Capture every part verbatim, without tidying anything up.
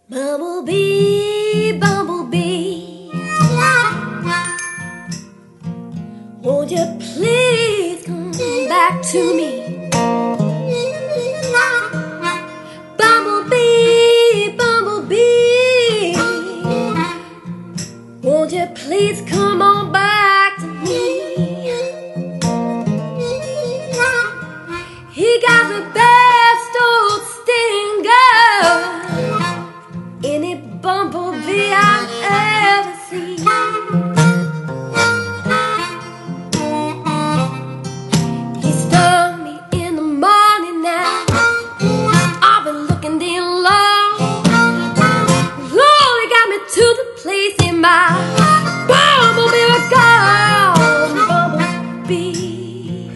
Bumblebee, bumblebee, won't you please come back to me? Bumblebee, bumblebee, won't you please come on back to me? He got the best old stinger, any bumblebee I've ever seen. He stung me in the morning now. I've been looking damn long. Lord, he got me to the place in my bumblebee was gone. Bumblebee,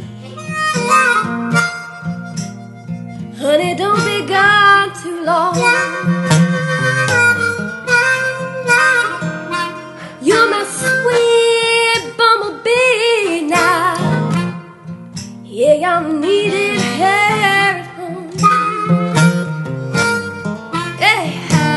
honey, don't be gone too long. You're my sweet bumblebee now. Yeah, I'm needed here at home. Hey.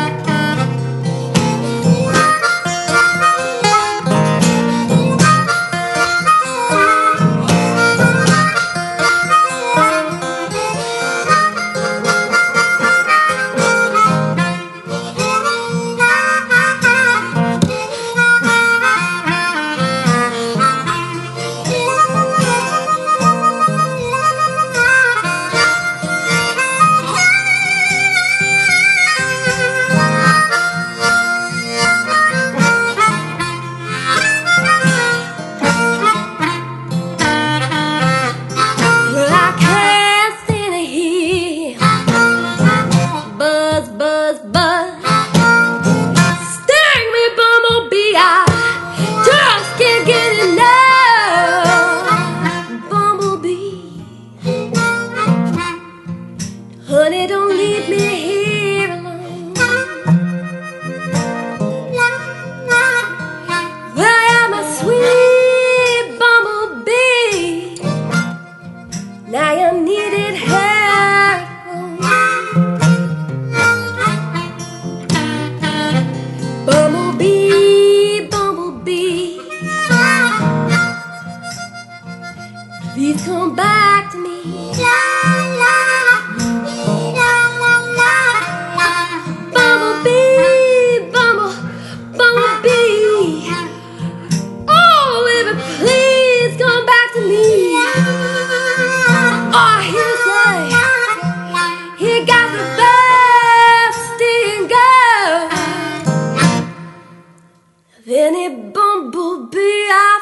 Buzz, buzz, sting me, bumblebee, I just can't get enough. Bumblebee, honey, don't leave me here alone. Well, you're my sweet bumblebee, now you're needed here. Bumblebee, bumblebee, please come back to me. Bumblebee, bumble, bumblebee, oh, baby, please come back to me. Oh, I hear you say, he got the best stinger, any bumblebee I